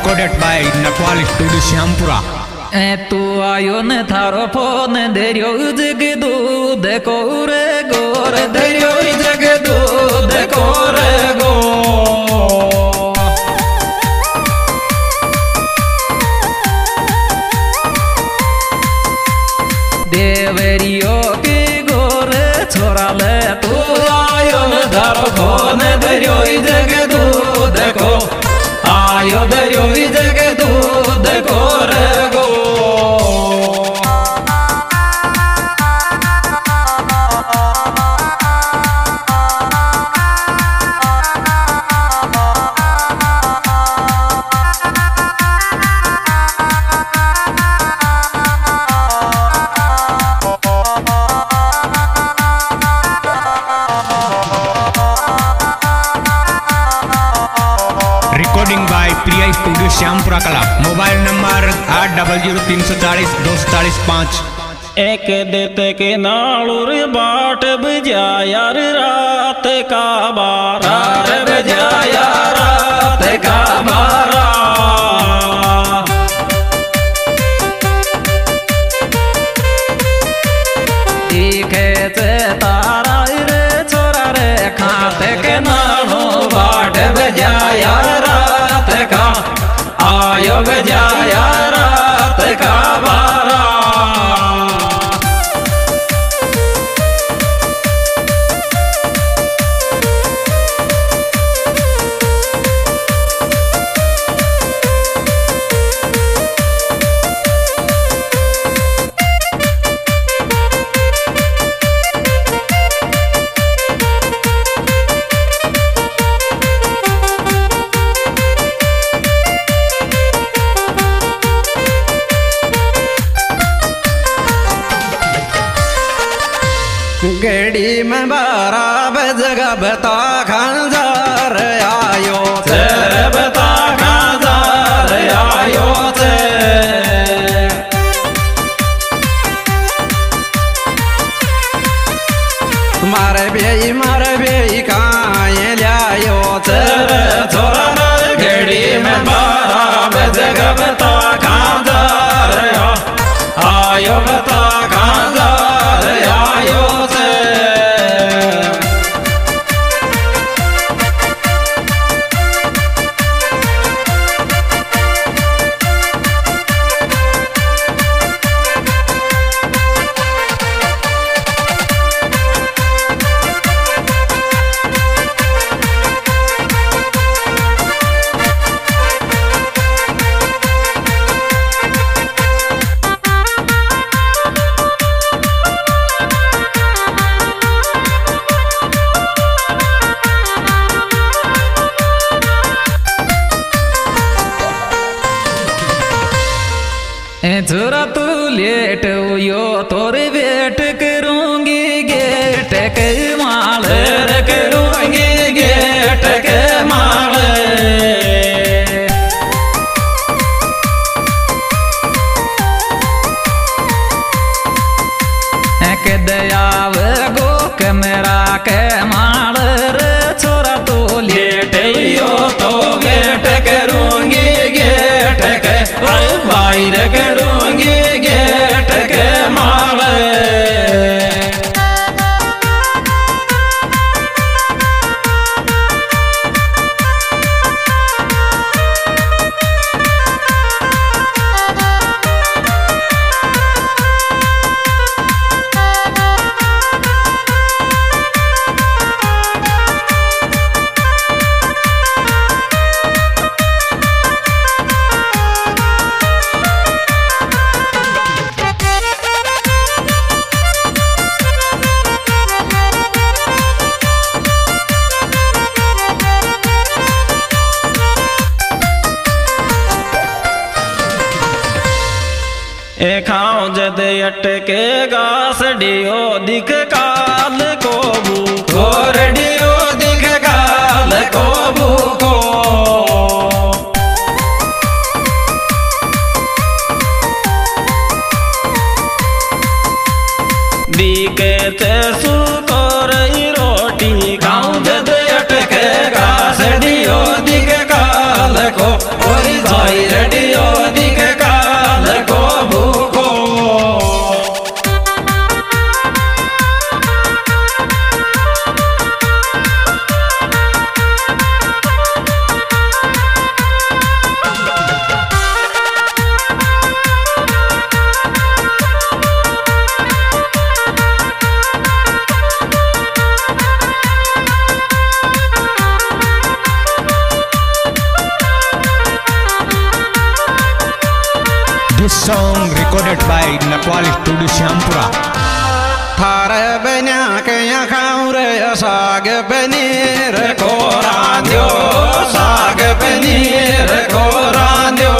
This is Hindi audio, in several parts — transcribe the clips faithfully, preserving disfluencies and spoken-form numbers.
recorded by Nakwal Studio Syampura. ए तू आयो न थारो फोन देरियो जग दूध को रे गोर देरियो जग दूध को रे गो देवरियो की गोर छोरा ले तू आयो न थारो फोन देरियो जग दूध को आयो देरियो जग दूध को रे गो Recording by Priya Studio Syampura Kala. Mobile number आठ डबल जीरो तीन सौ चालीस दो सौ चालीस पाँच। एक देते के नालूर बाट बजा यार रात का बारा बजा यार रात का बारा दिखे ते तारा रे छोरा रे खाते के नालो बाट बजा यार रात का आयो बजा यार रात का बारा गड़ी में बारा बजगा बता खानदार आयो थे बता खानदार आयो थे मारे बेई मारे बेई काये लायो थे थोड़ा गड़ी में बारा बजगा बता खानदार आयो बता खानदार आयो छोरा तू लेट यो तोरे वेट करूंगी गेट के माल करूंगी गेट के माल के दयाव गो कैमरा के माल रे छोरा तू लेट यो तो वेट करूंगी गेट के बाहर करूंगी गेट के माल खाओ जद अटके गास डियो दिख काल को बू गोर डियो दिख काल को बू को दिखे ते सुकोर रोटी खाओ जद अटके गास डियो दिख काल को और जाई song recorded by Nakwal Studio Syampura. थारे बन्या के खाऊं रे साग पनीर कोरा दो, साग पनीर कोरा दो।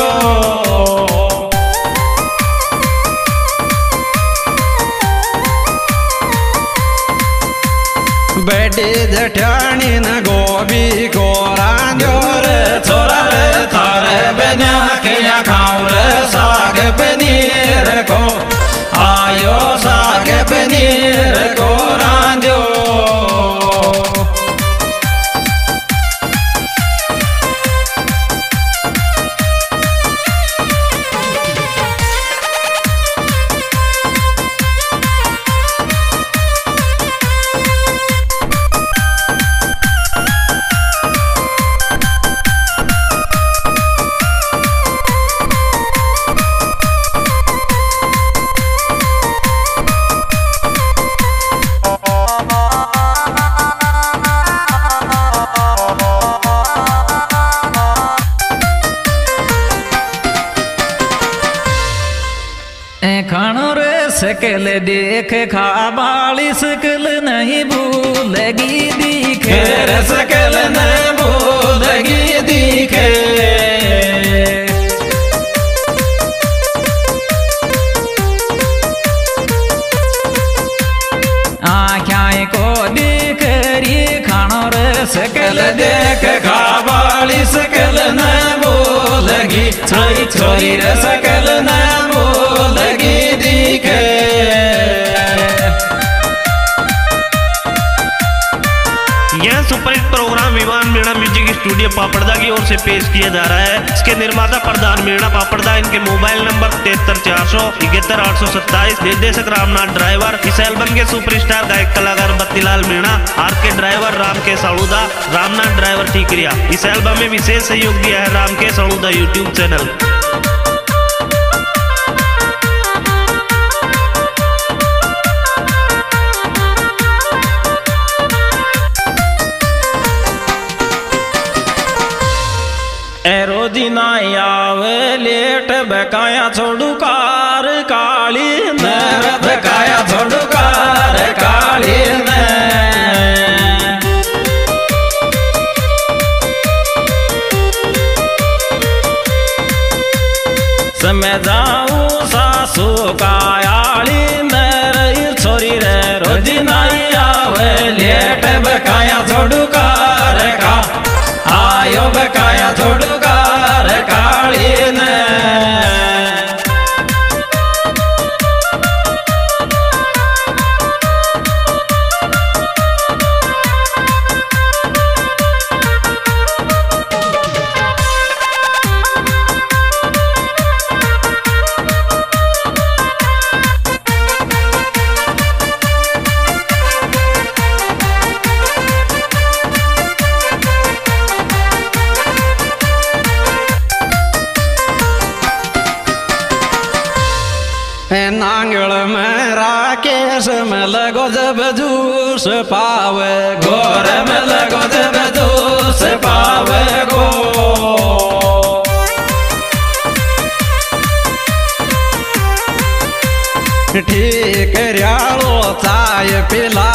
बेटी जठानी न गोभी कोरा दो रे छोरा रे, थारे बन्या के खाऊं रे साग पनीर को आयो, साग पनीर को रांधो। खानो रे सकल देख खा बाली सकल नहीं भूलगी दिखे रे, सकल नहीं भूलगी दिखे। आँखें को देख री खानो रे सकल देख खा बाली सकल नहीं भूलगी, छोरी छोरी रे सकल नहीं भूलगी दिखे। यह सुपरहिट प्रोग्राम विमान मीणा म्यूजिक स्टूडियो पापड़दा की ओर से पेश किया जा रहा है। इसके निर्माता प्रधान मीणा पापड़दा। इनके मोबाइल नंबर तिहत्तर चार सौ इकहत्तर आठ सौ सत्ताईस। निर्देशक रामनाथ ड्राइवर। इस एल्बम के सुपरस्टार गायक कलाकार Battilal Meena, R K driver, Ram के सड़ूदा, रामनाथ ड्राइवर ठीकरिया। इस एल्बम में विशेष सहयोग दिया है राम के सड़ूदा यूट्यूब चैनल। रोजी ना आवे लेट बकाया छोड़ू कार काली नर, बकाया छोड़ू कार काली समय जाऊं सासू कायाली नर छोरी रे, रोजी ना आवे लेट बकाया छोड़ू कार का आयो, बकाया छोड़ू कार काली ने। नांगल में राकेश में लगो जब जूस पावे, गोर में लगो जब जूस पावे गो। ठीक रियालो चाय पिला